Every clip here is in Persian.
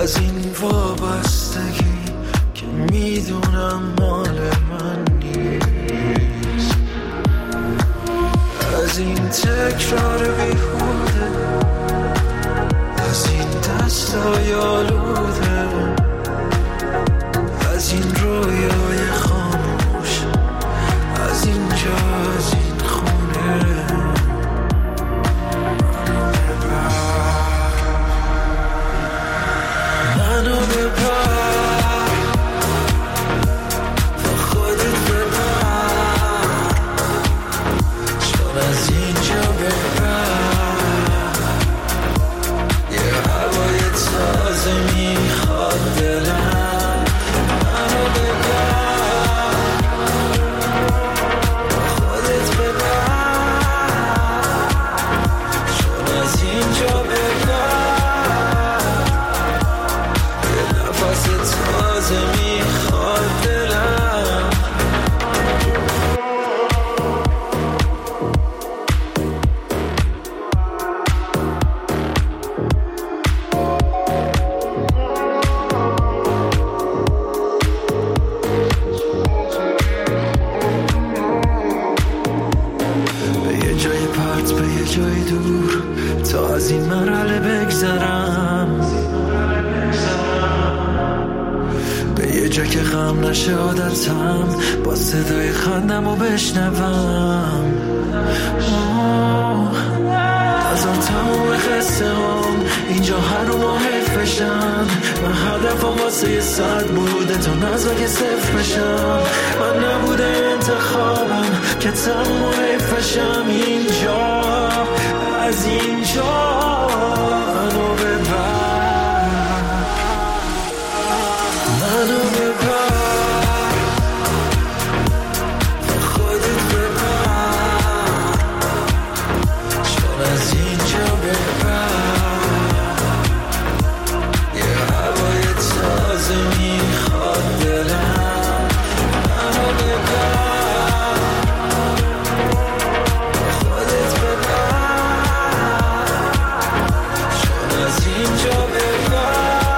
از این وابستگی که میدونم مال من نیست، از این تکرار بیهوده، از این دستای آلوده، از این رویای خاموش، از اینجا، از این خونه. منو ببر با خودت ببر، چون از اینجا ببر یه هوای تازه میخواد دلم. منو ببر با خودت ببر، چون از اینجا ببر تازه میخواد دلم. به یه جای پرت، به یه جای دور، تا از این مرحله بگذرم، یه جا که غم نشه عادتم، با صدای خندم رو بشنوم. هزار تموم خسته هم اینجا هر رو ما حیف بشن. من هدفم واسه یه صد بوده تا نزد که صفر بشم. من نبوده انتخابم که تموم حیف بشم. اینجا از اینجا منو ببر، منو ببر با خودت ببر، چون از اینجا ببر یه هوای تازه میخواد دلم. منو ببر با خودت ببر، چون از اینجا ببر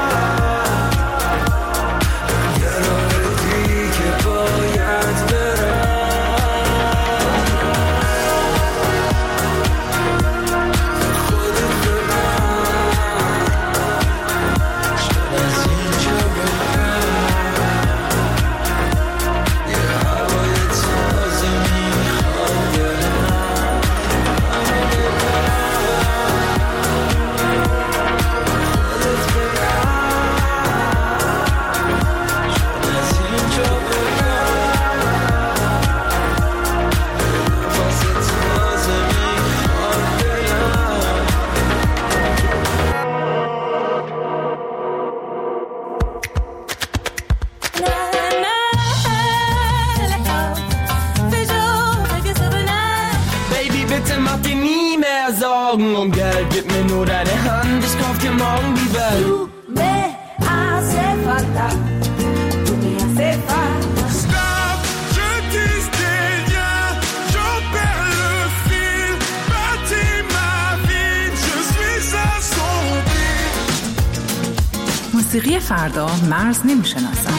um Geld, gib mir nur deine Hand, ich kauf dir morgen die Welt. Tu me hace falta, tu me hace falta. Stop, je tisse des liens, j'en perds le fil. Bâtis ma vie, je suis assombri. موسیقی فردا مرز نمیشناسم.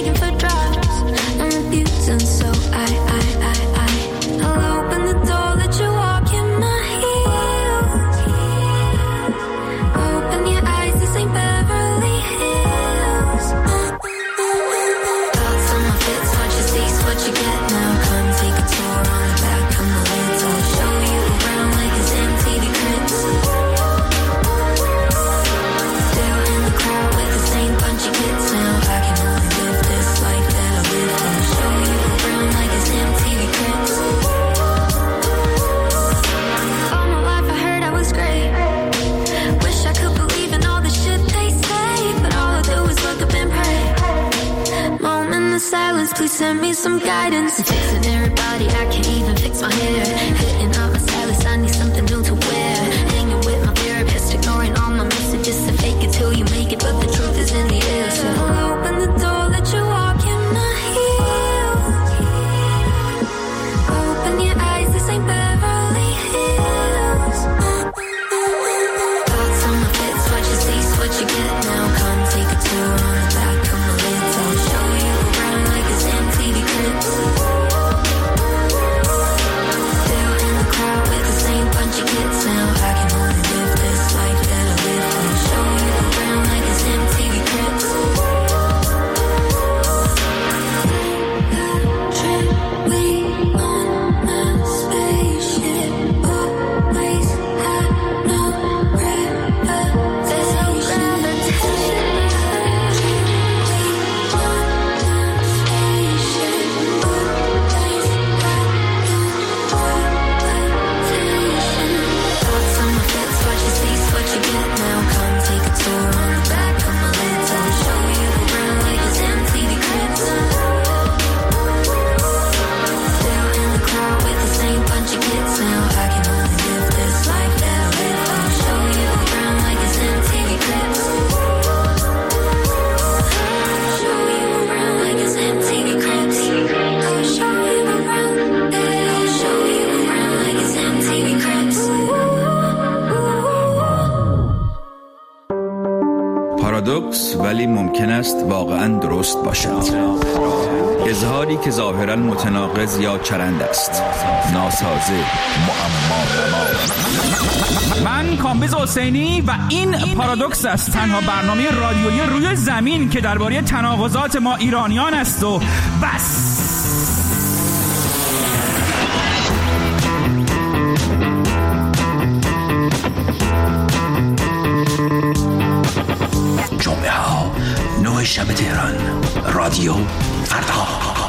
So I open the door, let please send me some guidance. I'm fixing everybody, I can't even fix my hair. Hitting up my stylist, I need something new to wear. Hanging with my therapist, ignoring all my messages to fake it till you make it, but the truth is in the air. So open the door, let you walk in my heels. Open your eyes, this ain't Beverly Hills. Thoughts on my fits, what you see, what you get now. Come take a tour on the back of my lids. I'll show you around like it's MTV Cribs. Still in the crowd with the same bunch of kids now. I can only live this life that I live. I'll show you around like it's MTV Cribs. Trip we on a spaceship, always had no پارادوکس ولی ممکن است واقعاً درست باشد. اظهاری که ظاهراً متناقض یا چرند است. ناسازه، معما. من کامبیز حسینی و این پارادوکس است، تنها برنامه رادیویی روی زمین که درباره تناقضات ما ایرانیان است و بس. جمعه ها 9 شب تهران، رادیو فردا.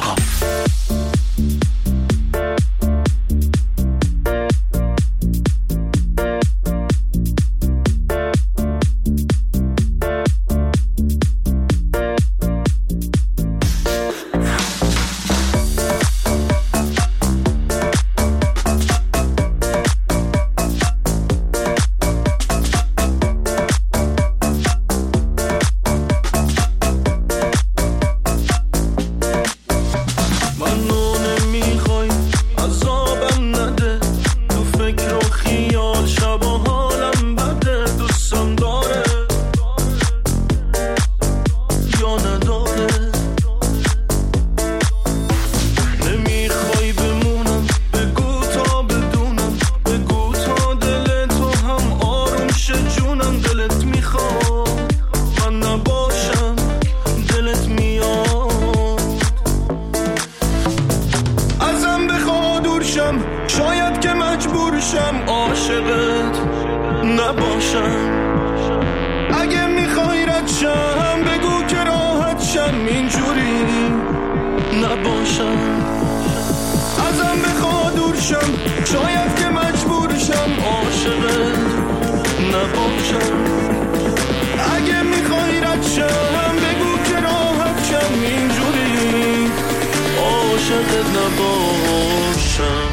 شاید که مجبور شم عاشقت نباشم. اگه میخوای رد شم بگو که راحت شم، اینجوری نباشم. ازم بخوا دور شم، شاید که مجبور شم عاشقت نباشم. اگه میخوای رد شم بگو که راحت شم، اینجوری عاشقت نباشم.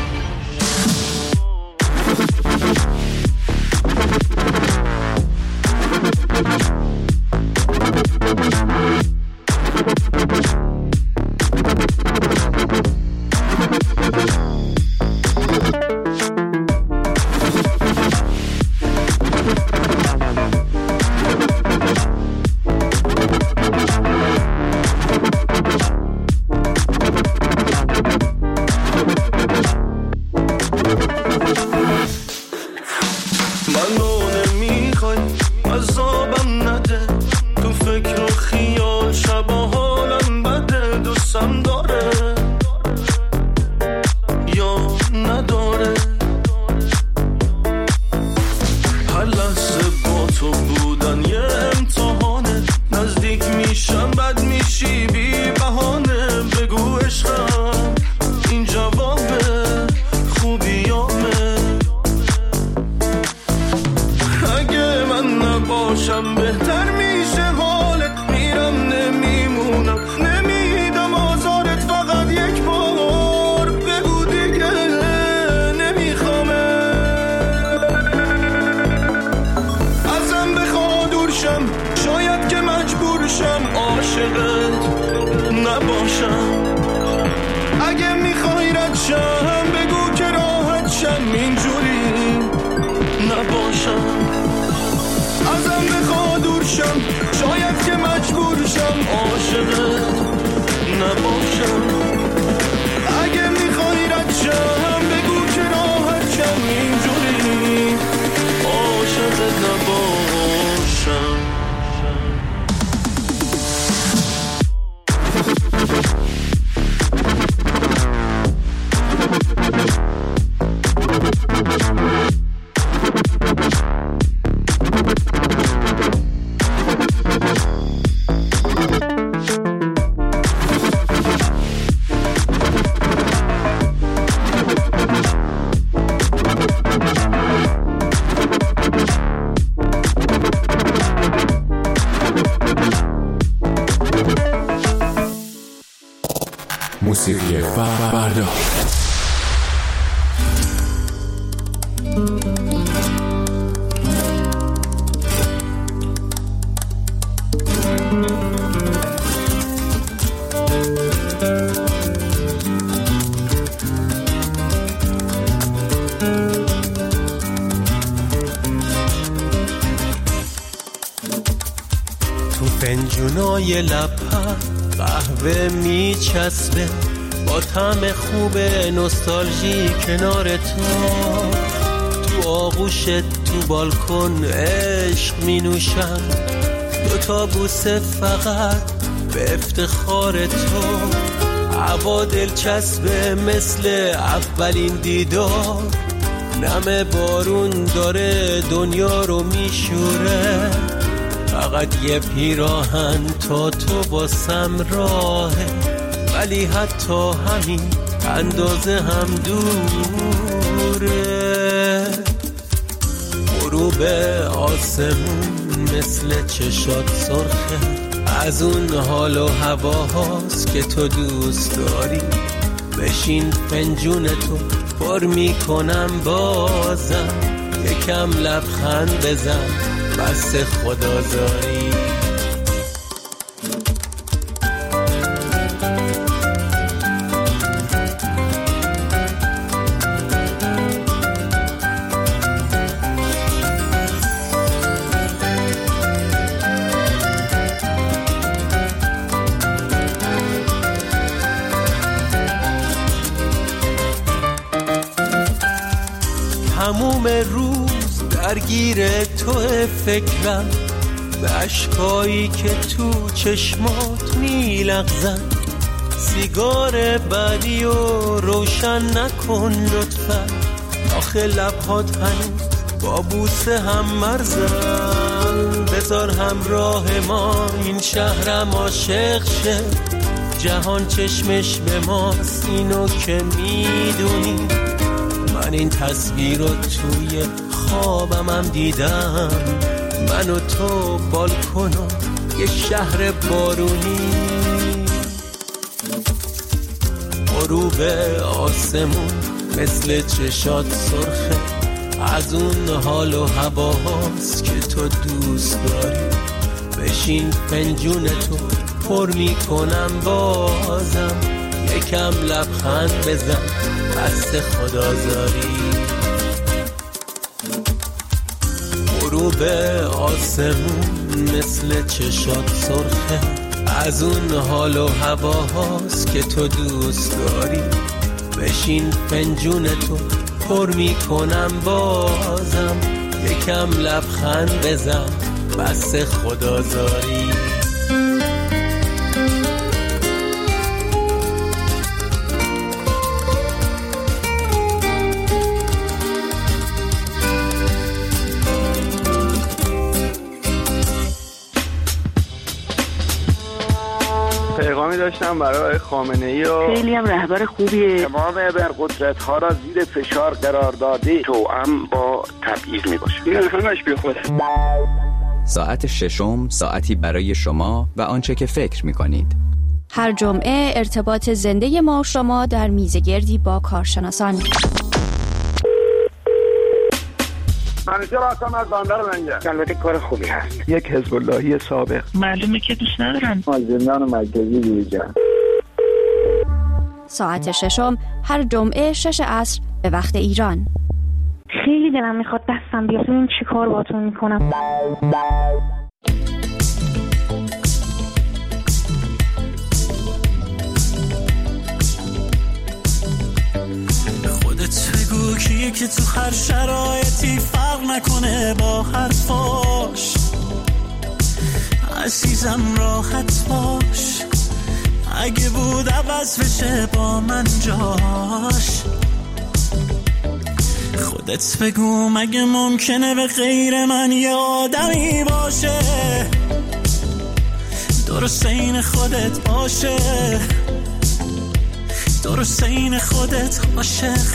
نباشم. اگه میخوای رد شم بگو که راحت شم، اینجوری نباشم. ازم بخوا دور شم، شاید که مجبور شم عاشقت نباشم. اگه میخوای رد شم بگو که راحت شم، اینجوری عاشقت نباشم. موسیقی فردا. تو فنجونای لب‌ها قهوه میچسبه با طعم خوب نوستالژی کنار تو آغوشت تو بالکن عشق می نوشم، دوتا بوسه فقط به افتخار تو. هوا دلچسبه مثل اولین دیدار، نم بارون داره دنیا رو میشوره. فقط یه پیراهن تا تو باسم راهه، ولی حتی همین اندازه هم دوره. غروب آسمون مثل چشات سرخه، از اون حال و هواهاست که تو دوست داری. بشین فنجون تو پر میکنم بازم، یکم لبخند بزن بس خدازاری. تموم روز درگیر تو فکرم، به اشکایی که تو چشمات میلغزن. سیگار بعدی و روشن نکن لطفا، آخه لبهات هنوز با بوسه هم مرزن. بذار همراه ما این شهرم عاشق شه، جهان چشمش به ماست اینو که میدونی. من این تصویر رو توی خوابم هم دیدم، من و تو بالکن و یه شهر بارونی. غروب آسمون مثل چشات سرخه، از اون حال و هواهاست که تو دوست داری. بشین فنجون تو پر میکنم بازم، یکم لبخند بزن بس خدازاری. غروب آسمون مثل چشات سرخه، از اون حال و هواهاست که تو دوست داری. بشین فنجون تو پر میکنم بازم، یکم لبخند بزن بس خدازاری. پیغامی داشتم برای خامنه‌ای و خیلی هم رهبر خوبیه. تمام ابرقدرت ها را زیر فشار قرار داده، توأم با تبعیض میباشه. این همش بی خوده. ساعت ششم، ساعتی برای شما و آنچه که فکر میکنید. هر جمعه ارتباط زنده ما و شما در میزگردی با کارشناسان. منیجر هستم از بندر منجر. البته کار خوبی هست. یک حزب اللهی سابق. معلومه که دوست ندارن. از زندان مرکزی بیرون. ساعت 6 هر جمعه 6 عصر به وقت ایران. خیلی دلم میخواد دستم بیاد ببین چی کار باهاتون میکنم. خودت بگو کیه که تو هر شرایطی فرق نکنه با حرفاش. عزیزم راحت باش، اگه بود عوض بشه با من جاش. خودت بگو مگه ممکنه به غیر من یه آدمی باشه درست این خودت باشه، درست این خودت عاشق.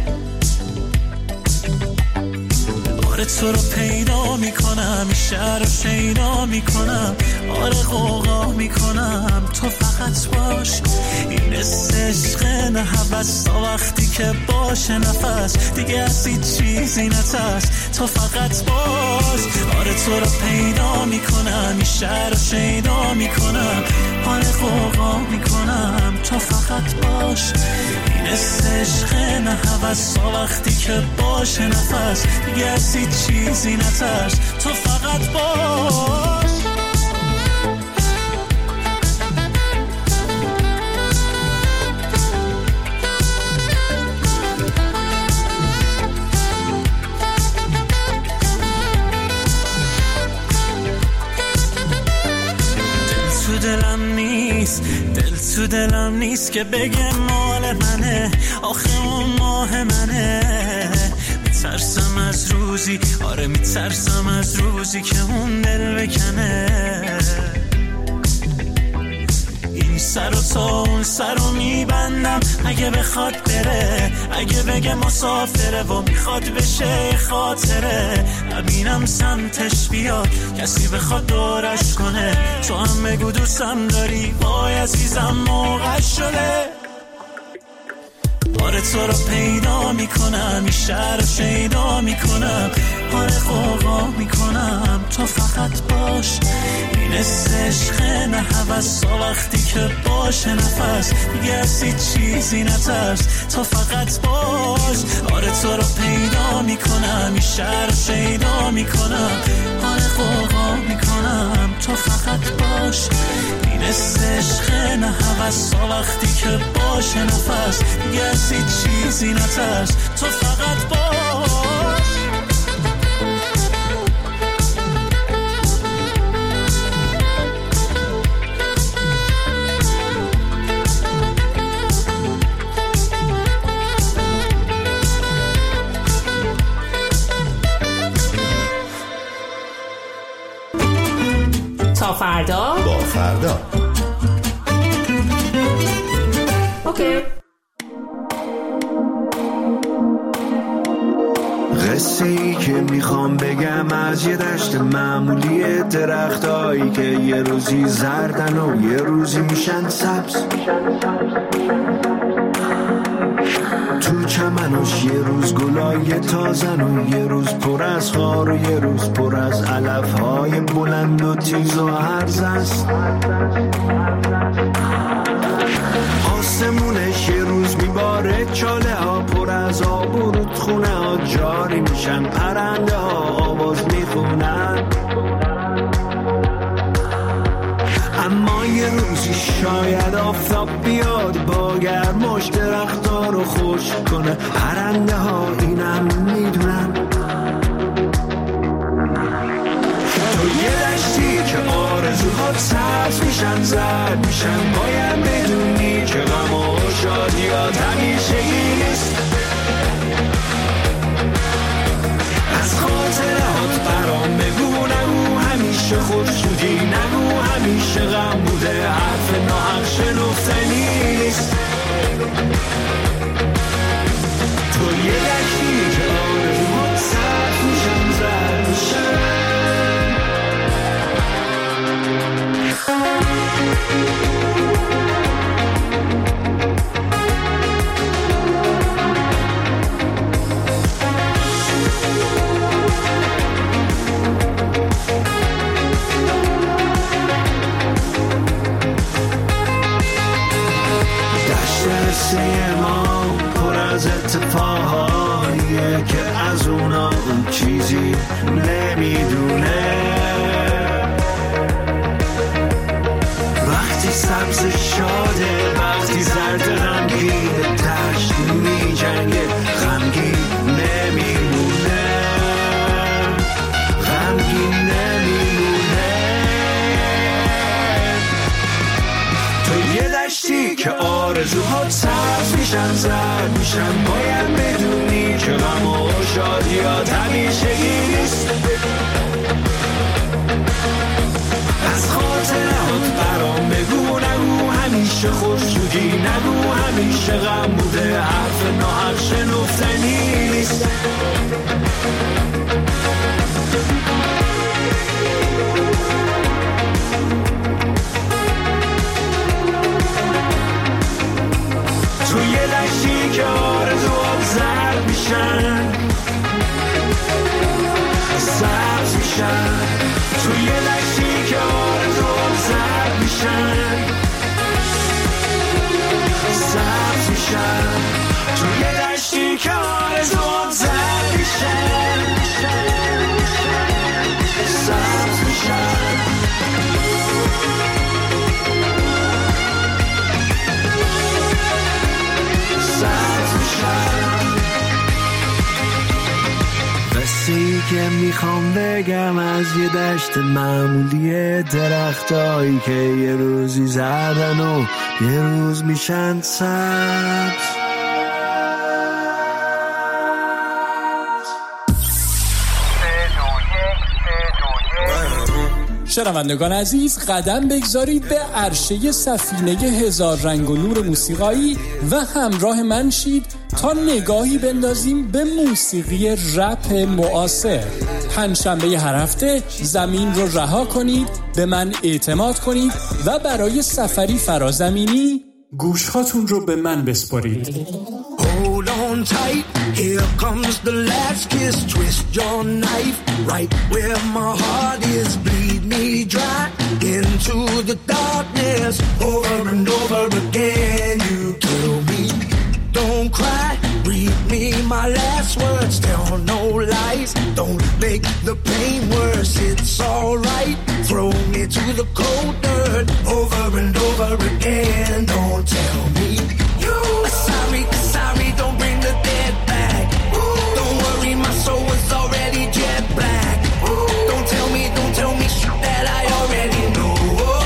آره تو رو پیدا میکنم، این شهر رو شیدا میکنم، آره غوغا میکنم، تو فقط باش. این عشق نه هوس، تا وقتی که باشه نفس دیگه از هیچ چیزی نترس، تو فقط باش. آره تو رو پیدا میکنم، این شهر رو شیدا میکنم، آره غوغا میکنم، تو فقط باش. این عشق نه هوس، تا وقتی که باشه نفس دیگه از هیچ چیزی نترس، تو فقط باش. دل تو دلم نیست که بگه مال منه، آخه اون ماه منه. میترسم از روزی، آره میترسم از روزی که اون دل بکنه. این سر و تا اون سر رو میبندم اگه بخواد بره، اگه بگه مسافره و میخواد بشه خاطره. نبینم سمتش بیاد کسی بخواد دورش کنه، تو هم بگو دوستم داری، وای عزیزم موقع شده. آره تو رو پیدا میکنم، این شهر رو شیدا میکنم، آره غوغا میکنم، تو فقط باش. این عشق نه هوس، تا وقتی که باشه نفس دیگه از هیچ چیزی نترس، تو فقط باش. آره تو رو پیدا میکنم، این شهر رو شیدا میکنم، آره غوغا میکنم، تو فقط باش. این عشق نه هوس، تا وقتی که باشه نفس دیگه از هیچ چیزی نترس، تو فقط باش. تا فردا با فردا. اوکی. قصه ای که میخوام بگم از یه دشت معمولی، درختایی که یه روزی زردن و یه روزی میشن سبز. تو چمنش یه روز گلای تازن و یه روز پر از خار و یه روز پر از علفهای بلند و تیز و هرز است. آسمونش یه روز میباره، چاله ها پر از آب و رودخونه ها جاری میشن، پرنده ها آواز میخونن. اما یه روزی شاید آفتاب بیاد با گرماش درخت‌ها رو خشک کنه، پرنده ها اینم میدونن. تو یه دشتی که آرزوهات سبز میشن، زرد میشن، باید بدونی که غم و شادیات همیشگی نیست. از خاطرات برام بگو، نگو همیشه خوشحالی، نگو همیشه غم بوده، حرف ناحق شنفتنی نیست. تو یه دشتی که آرزوهات سبز میشن، زرد میشن. قصه ما پر از اتفاقاییه که از اونا اون چیزی نمیدونه. وقتی سبز شاده، وقتی زرد غمگین، تشت می جنگه غمگین نمیمونه، غمگین نمیمونه. تو یه دشتی که آرزوها سبز میشن، زرد میشن، باید بدونی که غم و شادیات همیشگی نیست. از خاطرات برام بگو، نگو همیشه خوشجویی، نگو همیشه غم بوده، حرف ناحق شنفتنی نیست. توی دشتی که آرزوات زرد میشن، سبز میشن، توی دشتی که آرزوات زرد میشن، سبز میشن، توی دشتی که آرزوات زرد میشن، سبز میشن. قصه‌ای که میخوام بگم از یه دشت معمولیه، درختایی که یه روزی زردن و یه روز میشن سبز. شنوندگان عزیز، قدم بگذارید به عرشه سفینه هزار رنگ و نور موسیقایی و همراه من شید تا نگاهی بندازیم به موسیقی رپ معاصر. پنجشنبه هر هفته زمین رو رها کنید، به من اعتماد کنید و برای سفری فرازمینی گوشهاتون رو به من بسپارید. Hold on tight, here comes the last kiss. Twist your knife right where my heart is. Bleed me dry into the darkness. Over and over again, you kill me. Don't cry, read me my last words. Tell no lies, don't make the pain worse. It's alright, throw me to the cold dirt. Over and over again, don't tell me you are sorry, don't bring the dead back. Don't worry, my soul is already jet black. Don't tell me shit that I already know.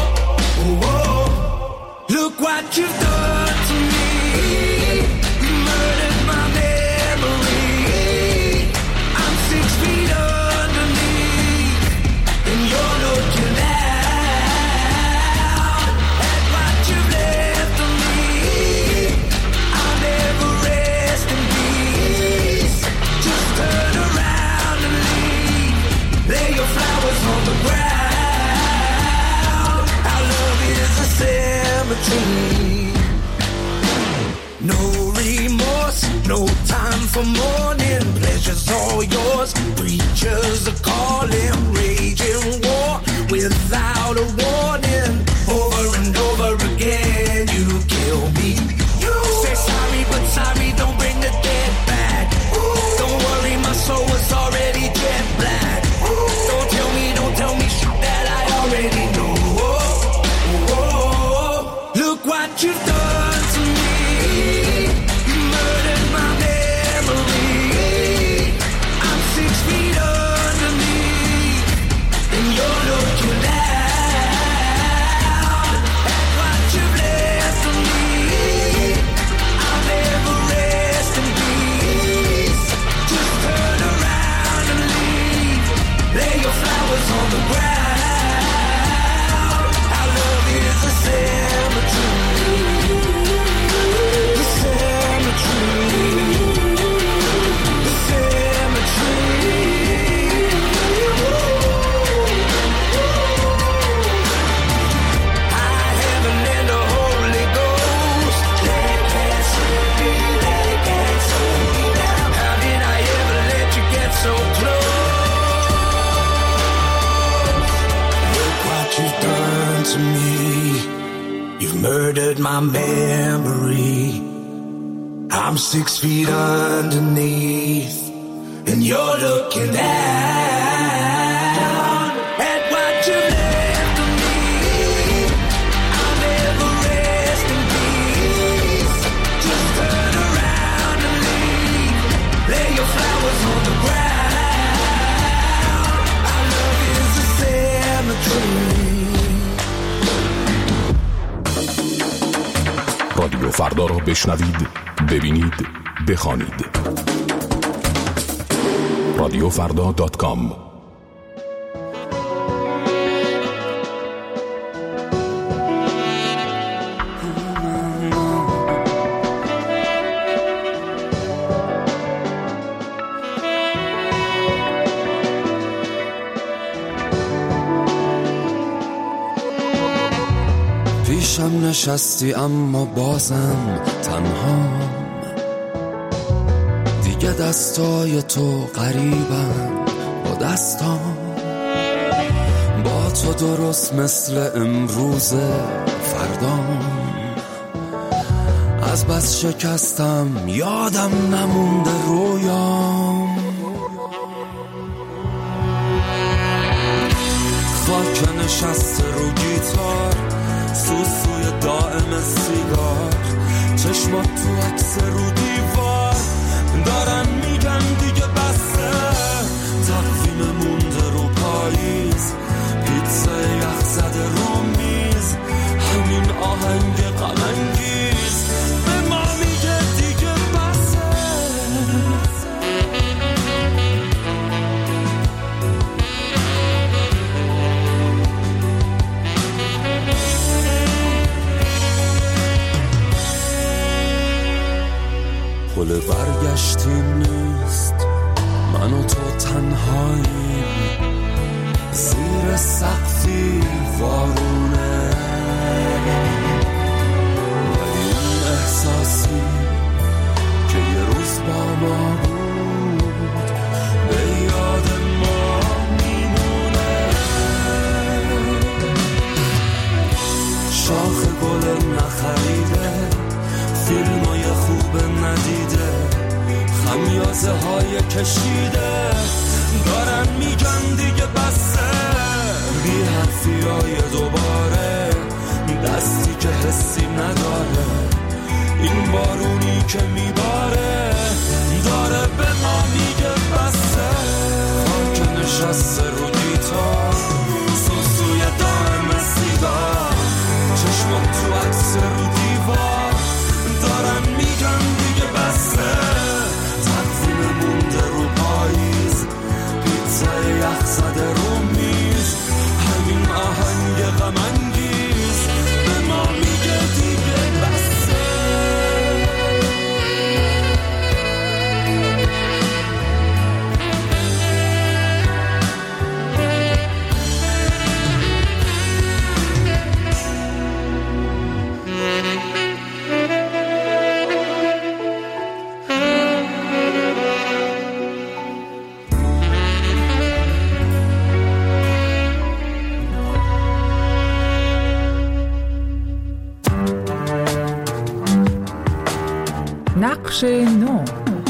Look what you've done to me. You murdered my memory. I'm 6 feet underneath, and you're looking down at what you've left of me. I'll never rest in peace. Just turn around and leave. Lay your flowers on the ground. Our love is a cemetery. No remorse, no time for mourning. Pleasure's all yours. Preachers are calling, raging war without a warning. Over and over again, you kill me. You say sorry, but sorry, don't bring the dead back. Don't worry, my soul was already jet black. Don't tell me shit that I already know. Look what you've done to me. You murdered my memory. I'm 6 feet underneath, and you're looking down at what you've left of me. I'll never rest in peace. Just turn around and leave. Lay your flowers on the ground. Our love is a cemetery. The cemetery. The cemetery. High heaven and the Holy Ghost. They can't see me, they can't see me now. How did I ever let you get so close? Look what you've done to me. You've murdered my memory. I'm 6 feet underneath, and you're looking down at what you left of me. I'll never rest in peace. Just turn around and leave. Lay your flowers on the ground. Our love is a cemetery. رادیو فردا را بشنوید، ببینید، بخوانید. radiofrda.com. پیشم نشستی اما بازم تنهام، دیگه دستای تو قریبن با دستام، با تو درست مثل امروز فردام. از بس شکستم یادم نمونده رویام، خاک نشسته رو گیتار، سوسوی دائم سیگار، چشمات تو عکس رو دیوار، دارن میگن دیگه بسه، تقویم مونده رو پاییز، پیتزا یخ زده رو میز، همین آهنگ غم انگیز به ما میگه دیگه بسه. پل برگشتی نیست، من و تو تنهاییم، زیر سقفی وارونه، ولی اون احساسی که یه روز با ما بود به یاد ما میمونه. شاخ گل نخریده، فیلمای خوب ندیده، خمیازه های کشیده، دارن میگن دیگه بسه، بی حرفی های دوباره، دستی که حسی نداره، این بارونی که میباره داره به ما میگه بسه. خاک نشسته رو گیتار، سوسوی دائم سیگار، چشمات تو عکس رو دیوار، دارن میگن دیگه بسه، تقویم مونده رو پاییز، پیتزا یخ زده رو میز، همین آهنگ غم انگیز به ما میگه دیگه بسه. نقش نو.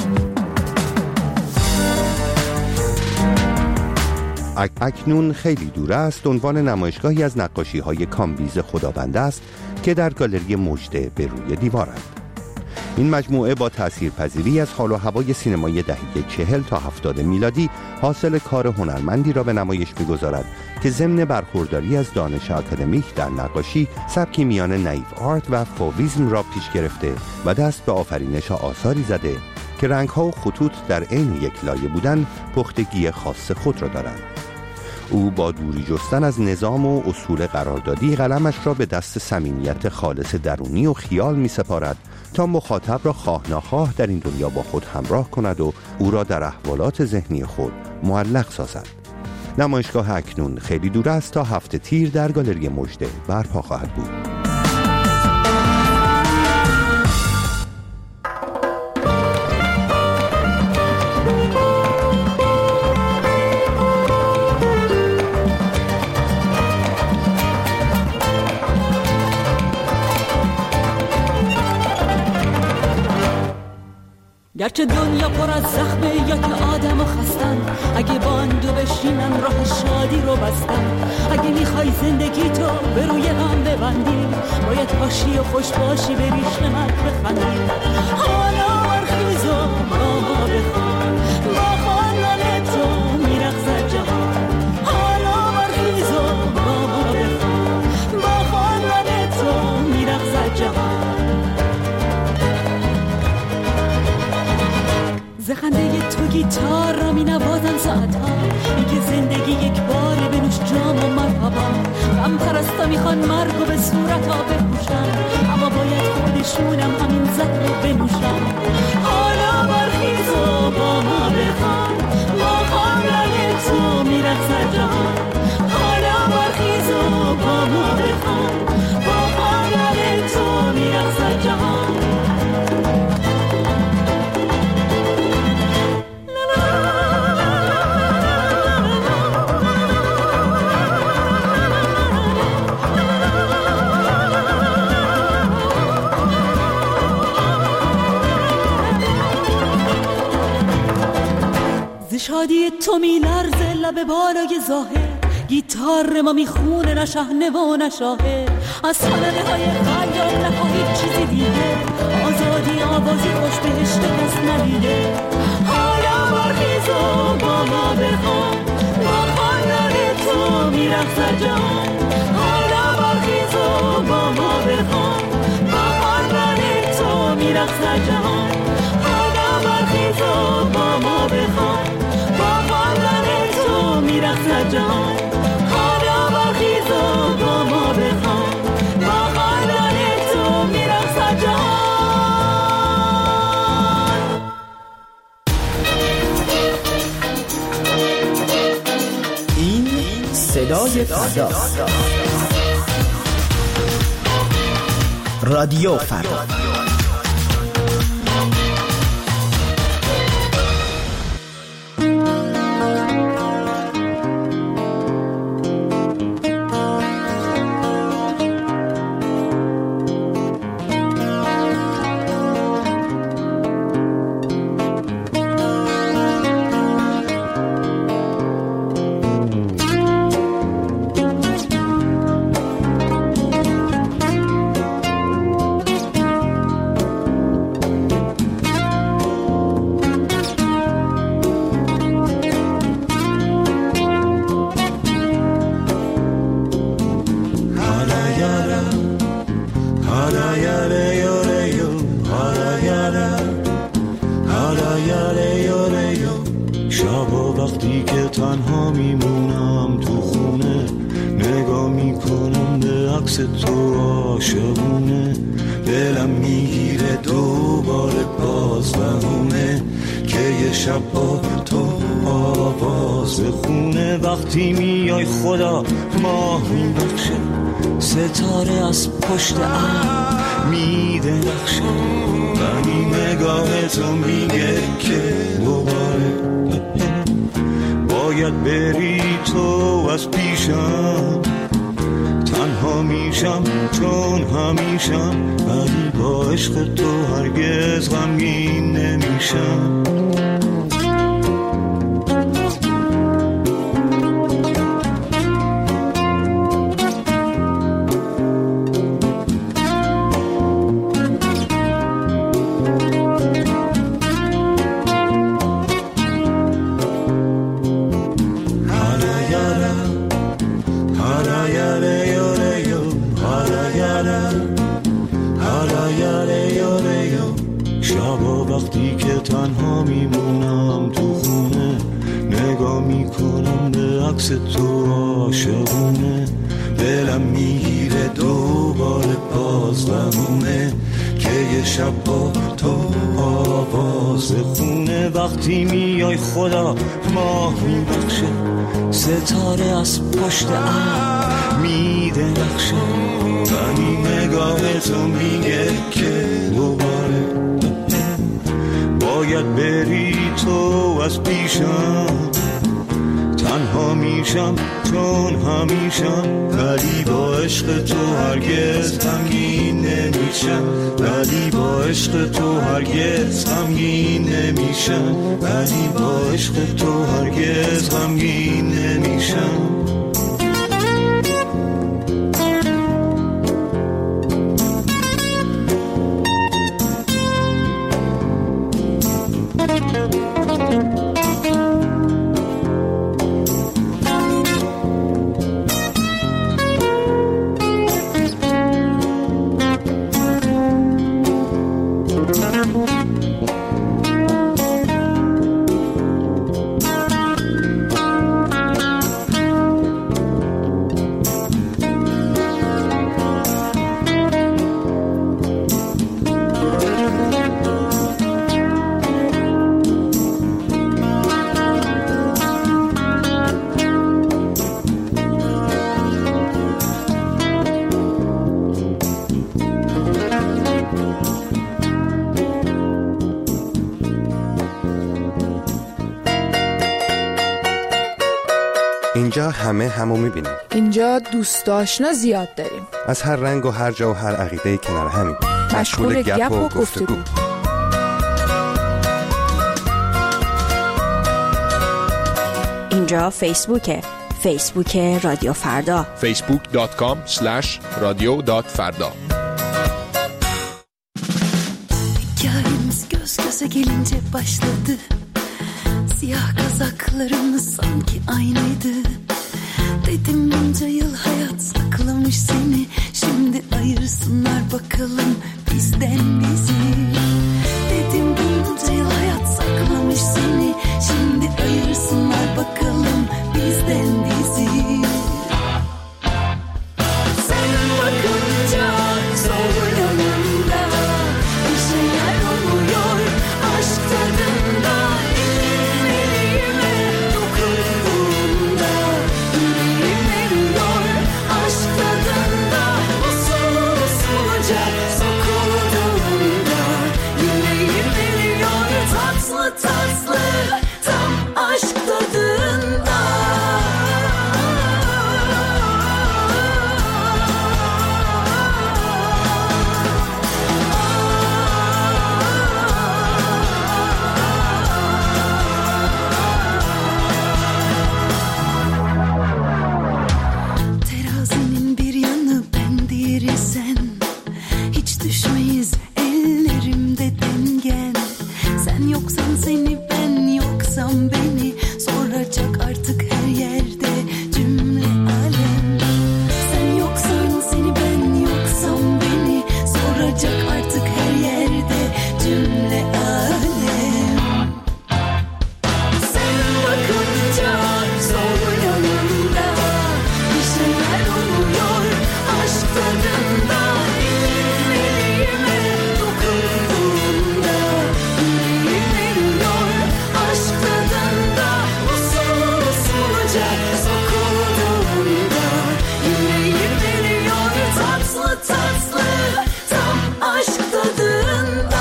اکنون خیلی دور است عنوان نمایشگاهی از نقاشی‌های کامبیز خدابنده است که در گالری مژده به روی دیوارند. این مجموعه با تأثیرپذیری از حال و هوای سینمای دهه 40 تا 70 میلادی حاصل کار هنرمندی را به نمایش می‌گذارد که ضمن برخورداری از دانش آکادمیک در نقاشی، سبکی میان نایو آرت و فوویسم را پیش گرفته و دست به آفرینش آثاری زده که رنگ‌ها و خطوط در عین یک لایه بودن پختگی خاص خود را دارند. او با دوری جستن از نظام و اصول قراردادی قلمش را به دست صمیمیت خالص درونی و خیال می سپارد تا مخاطب را خواه ناخواه در این دنیا با خود همراه کند و او را در احوالات ذهنی خود معلق سازد. نمایشگاه اکنون خیلی دور است تا 7 تیر در گالری مژده برپا خواهد بود. گرچه دنیا پر از زخمه یا که آدم و خستن، اگه با اندو بشینن راه شادی رو بستن. اگه میخوای زندگی تو به روی هم ببندی، باید باشی و خوش باشی بریش نمک بخندی. حالا برخیز و با ما بخوان، با خواندن تو میرقصد جهان. حالا برخیز و با ما بخوان، با خواندن تو میرقصد جهان. زخنده تو گیتار را می نوازن ساعتها، میگه زندگی یک باره بنوش جام و مرحبا. غم پرستا میخوان مرگ و به صورت ها بپوشن، اما باید خودشونم همین زهر رو بنوشن. حالا برخیز و با ما بخوان، با خواندن تو میرقصد جهان. حالا برخیز و با ما بخوان، با خواندن تو میرقصد جهان. شادی تو میلرزه لب بالای ظاهر، گیتار ما میخونه نه شحنه و نه شاهر. از سالنه های خیال نخواهی چیزی دیگه، آزادی آوازی خوش بهشت کس ندیده. حالا برخیز و با ما بخوان، با خواندن تو میرقصد جهان. حالا برخیز و با ما بخوان، با خواندن تو میرقصد جهان. حالا برخیز و با ما بخوان، میرقصد جهان. حالا برخیز و با ما بخوان، با خواندن تو میرقصد جهان. این صدای فردا، رادیو فردا. وقتی میای خدا ماه میبخشه، ستاره از پشت ابر میده نقشه. ولی نگاه تو میگه که دوباره باید بری تو از پیشم. تنها میشم چون همیشم، ولی با عشق تو هرگز غمگین نمیشم. وقتی که تنها میمونم تو خونه، نگاه میکنم به عکس تو عاشقونه. دلم میگیره دوباره باز بمونه که یه شب با تو آواز خونه. وقتی میای خدا ماه میبخشه، ستاره از پشت ابر میده نقشه. ولی نگاه تو میگه که دوباره باید بری تو از پیشم. تنها میشم چون همیشم، ولی با عشق تو هرگز غمگین نمیشم. میشم، ولی با عشق تو هرگز غمگین نمیشم، ولی با عشق تو هرگز غمگین نمیشم. اینجا همه همو میبینیم. اینجا دوست آشنا زیاد داریم، از هر رنگ و هر جا و هر عقیده کنار همیم، مشغول گپ و گفتگو. اینجا فیسبوکه، فیسبوک رادیو فردا، facebook.com/radio.ferda. Hikayemiz göz göze gelince başladı. Siyah kazaklarımız sanki aynıydı. Dedim bunca yıl hayat saklamış seni, şimdi ayırsınlar bakalım bizden bizi. Dedim bunca yıl hayat saklamış seni, şimdi ayırsınlar bakalım bizden bizi. Sen bakınca sol yanımda bir şeyler oluyor, aşk tadında. Tatlı tam aşk tadında. Terazinin bir yanı ben, diğeri sen. Hiç düşmeyiz ellerimde dengen. Sen yoksan seni, ben yoksam beni soracak artık her yerde cümle alem. Sen yoksan seni, ben yoksam beni soracak artık her yerde cümle alem. Sen bakınca sol yanımda bir şeyler oluyor, aşk tadında. Elime dokunduğunda aşk tadında, usul usulca sokulduğunda yüreğim veriyor tatlı tatlı tam aşk tadında.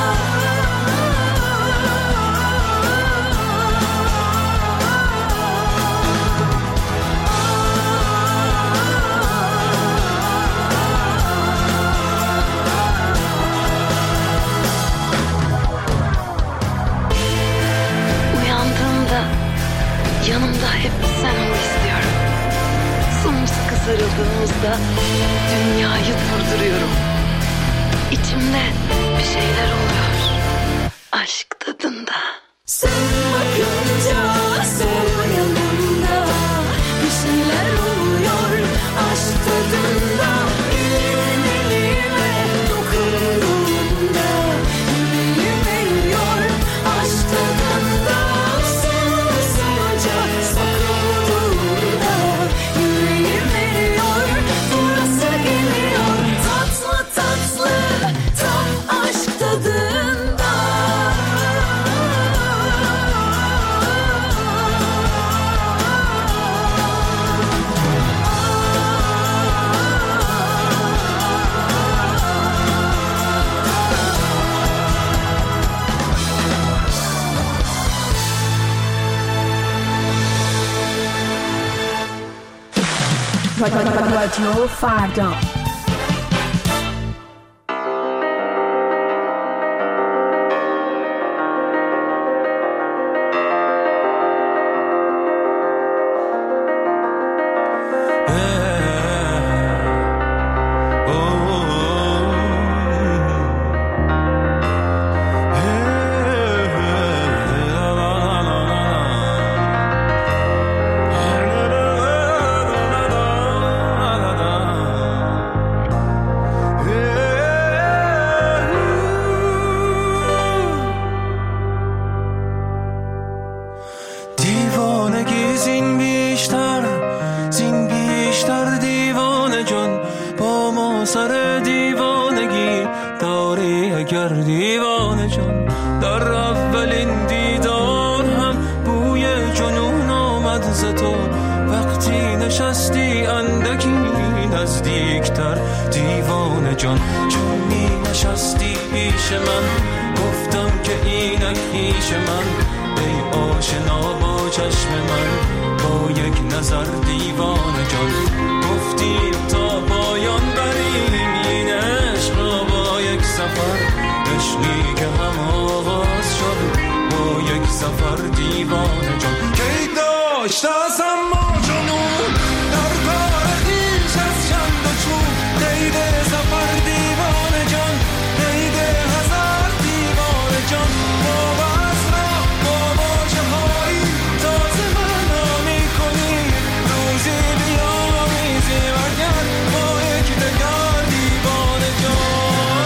Yanımda hep sen ol istiyorum. Sımsıkı sarıldığımızda dünyayı durduruyorum. İçimde bir şeyler oluyor, aşk tadında. Sen bakınca sol yanımda bir şeyler oluyor, aşk tadında. Elime dokunduğunda yüreğim veriyor, aşk tadında. Sokulduğunda yüreğim veriyor, burası geliyor tatlı tatlı tam aşk tadında. رادیو فردا. دیوانگی داری اگر دیوانه جان. در اولین دیدار هم بوی جنون آمد ز تو، وقتی نشستی اندکی نزدیکتر دیوانه جان. چون می نشستی پیش من گفتم که اینک پیش من، ای آشنا با چشم من با یک نظر دیوانه جان. گفتیم تا پایان بریم این عشق را با یک سفر، عشقی که هم آغاز شد با یک سفر دیوانه جان. کی داشت از اما جنون در کار خویش از چند و چون، قید سفر دیوانه جان، قید هزار دیوانه جان. باز را با واژه هایی تازه معنا می‌کنی، روزی بیامیزی وگر با یک دگر دیوانه جان.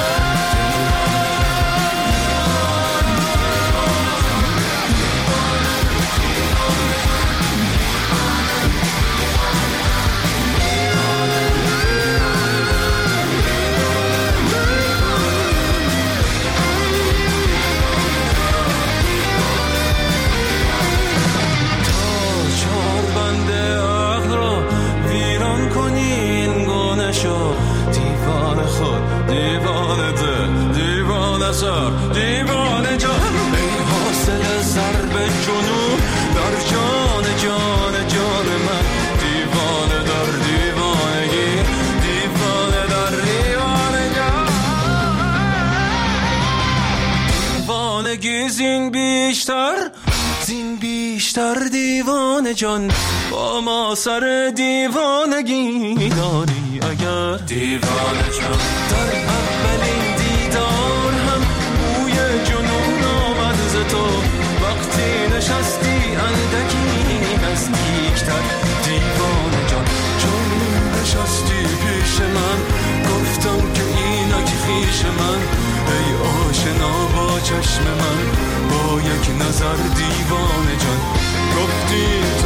دیوانه خود دیوانه ده دیوانه سر دیوانه جان. ای حاصل ضرب جنون در جان جان جان من، دیوانه در دیوانگی دیوانه در دیوانه جان. دیوانگی زین بیشتر دیوانه جان، با ما سر دیوانگی داری اگر دیوانه جان. در اولین دیدار هم بوی جنون آمد ز تو، وقتی نشستی اندکی نزدیکتر دیوانه جان. چون نشستی پیش من گفتم که اینک خویش من، ای آشنا با چشم من با یک نظر دیوانه جان. گفتی